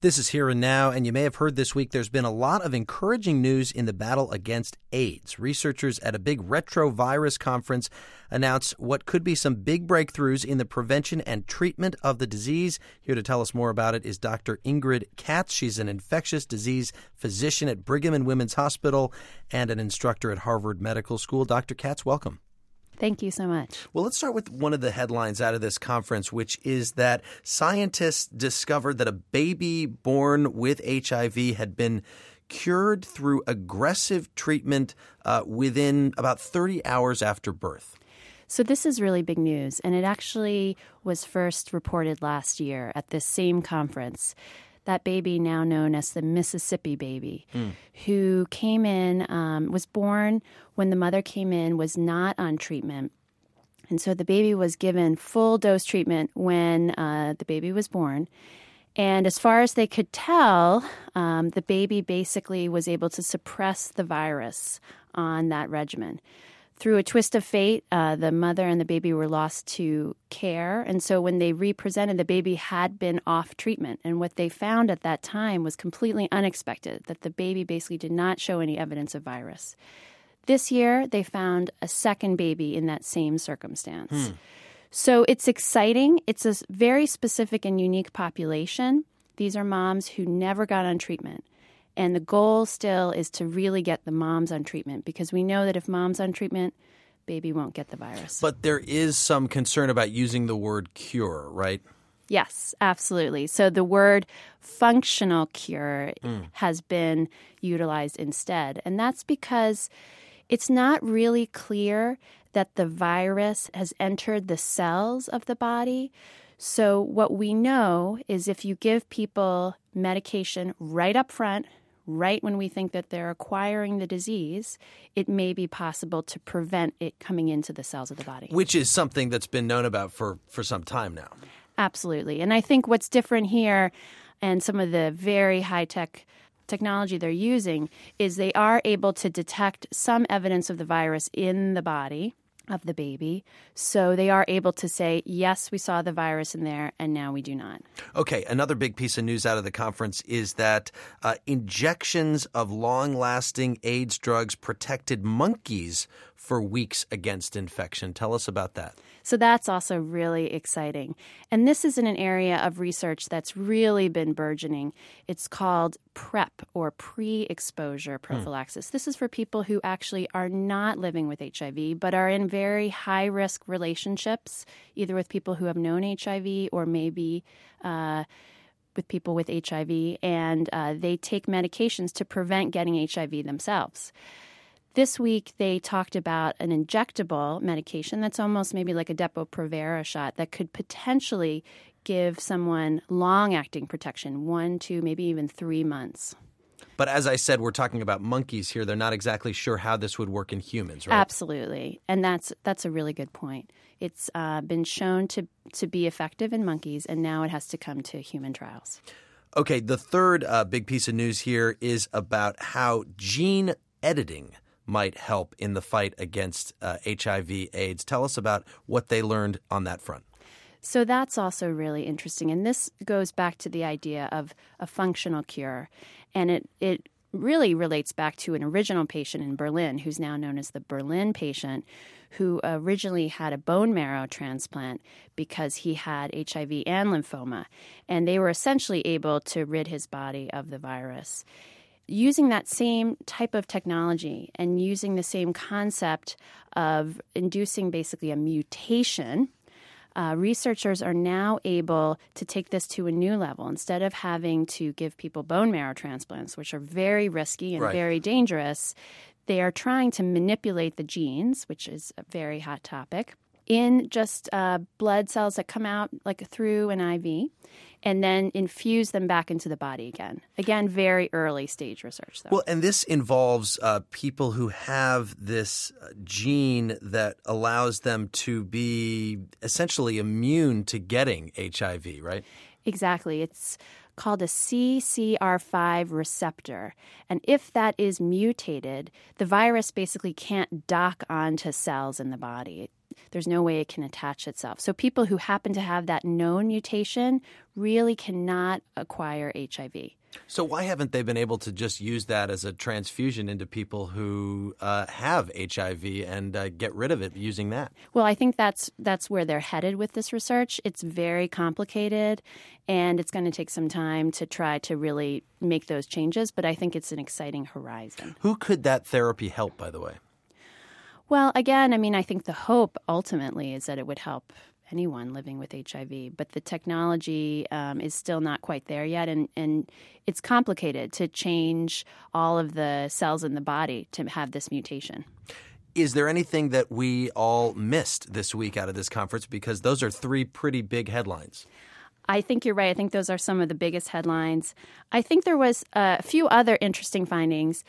This is Here and Now, and you may have heard this week there's been a lot of encouraging news in the battle against AIDS. Researchers at a big retrovirus conference announced what could be some big breakthroughs in the prevention and treatment of the disease. Here to tell us more about it is Dr. Ingrid Katz. She's an infectious disease physician at Brigham and Women's Hospital and an instructor at Harvard Medical School. Dr. Katz, welcome. Thank you so much. Well, let's start with one of the headlines out of this conference, which is that scientists discovered that a baby born with HIV had been cured through aggressive treatment within about 30 hours after birth. So this is really big news, and it actually was first reported last year at this same conference. That baby, now known as the Mississippi baby, who came in, was born when the mother came in, was not on treatment. And so the baby was given full dose treatment when the baby was born. And as far as they could tell, the baby basically was able to suppress the virus on that regimen. Through a twist of fate, the mother and the baby were lost to care. And so when they represented, the baby had been off treatment. And what they found at that time was completely unexpected, that the baby basically did not show any evidence of virus. This year, they found a second baby in that same circumstance. So it's exciting. It's a very specific and unique population. These are moms who never got on treatment. And the goal still is to really get the moms on treatment, because we know that if mom's on treatment, baby won't get the virus. But there is some concern about using the word cure, right? Yes, absolutely. So the word functional cure has been utilized instead. And that's because it's not really clear that the virus has entered the cells of the body. So what we know is if you give people medication right up front, right when we think that they're acquiring the disease, it may be possible to prevent it coming into the cells of the body. Which is something that's been known about for some time now. Absolutely. And I think what's different here, and some of the very high-tech technology they're using, is they are able to detect some evidence of the virus in the body of the baby. So they are able to say, yes, we saw the virus in there, and now we do not. Okay, another big piece of news out of the conference is that injections of long-lasting AIDS drugs protected monkeys for weeks against infection. Tell us about that. So that's also really exciting. And this is in an area of research that's really been burgeoning. It's called PrEP, or pre-exposure prophylaxis. This is for people who actually are not living with HIV, but are in very high-risk relationships, either with people who have known HIV or maybe with people with HIV, and they take medications to prevent getting HIV themselves. This week, they talked about an injectable medication that's almost maybe like a Depo-Provera shot that could potentially give someone long-acting protection, 1, 2, maybe even 3 months. But as I said, we're talking about monkeys here. They're not exactly sure how this would work in humans, right? Absolutely. And that's a really good point. It's been shown to be effective in monkeys, and now it has to come to human trials. Okay, the third big piece of news here is about how gene editing might help in the fight against HIV/AIDS. Tell us about what they learned on that front. So that's also really interesting. And this goes back to the idea of a functional cure. And it really relates back to an original patient in Berlin, who's now known as the Berlin patient, who originally had a bone marrow transplant because he had HIV and lymphoma. And they were essentially able to rid his body of the virus. Using that same type of technology and using the same concept of inducing basically a mutation, researchers are now able to take this to a new level. Instead of having to give people bone marrow transplants, which are very risky and very dangerous, they are trying to manipulate the genes, which is a very hot topic, in just blood cells that come out like through an IV, and then infuse them back into the body again. Again, very early stage research, though. Well, and this involves people who have this gene that allows them to be essentially immune to getting HIV, right? Exactly. It's called a CCR5 receptor. And if that is mutated, the virus basically can't dock onto cells in the body. there's no way it can attach itself. So people who happen to have that known mutation really cannot acquire HIV. So why haven't they been able to just use that as a transfusion into people who have HIV and get rid of it using that? Well, I think that's where they're headed with this research. It's very complicated, and it's going to take some time to try to really make those changes, but I think it's an exciting horizon. Who could that therapy help, by the way? Well, again, I mean, I think the hope ultimately is that it would help anyone living with HIV, but the technology is still not quite there yet, and it's complicated to change all of the cells in the body to have this mutation. Is there anything that we all missed this week out of this conference? Because those are three pretty big headlines. I think you're right. I think those are some of the biggest headlines. I think there was a few other interesting findings.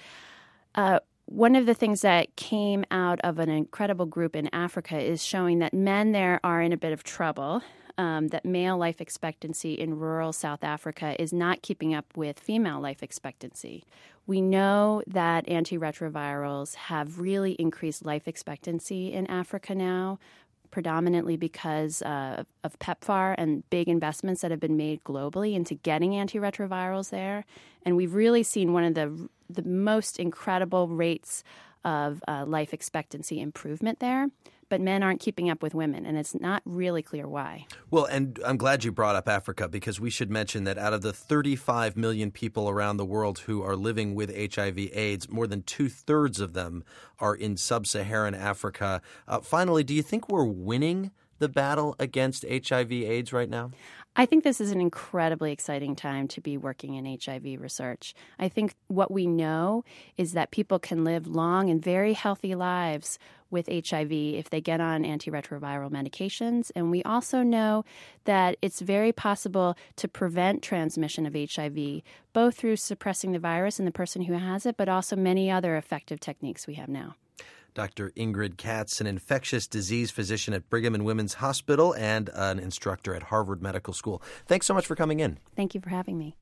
One of the things that came out of an incredible group in Africa is showing that men there are in a bit of trouble, that male life expectancy in rural South Africa is not keeping up with female life expectancy. We know that antiretrovirals have really increased life expectancy in Africa now, predominantly because of PEPFAR and big investments that have been made globally into getting antiretrovirals there. And we've really seen one of the most incredible rates of life expectancy improvement there. But men aren't keeping up with women, and it's not really clear why. Well, and I'm glad you brought up Africa, because we should mention that out of the 35 million people around the world who are living with HIV/AIDS, more than 2/3 of them are in sub-Saharan Africa. Finally, do you think we're winning the battle against HIV/AIDS right now? I think this is an incredibly exciting time to be working in HIV research. I think what we know is that people can live long and very healthy lives with HIV if they get on antiretroviral medications. And we also know that it's very possible to prevent transmission of HIV, both through suppressing the virus in the person who has it, but also many other effective techniques we have now. Dr. Ingrid Katz, an infectious disease physician at Brigham and Women's Hospital and an instructor at Harvard Medical School. Thanks so much for coming in. Thank you for having me.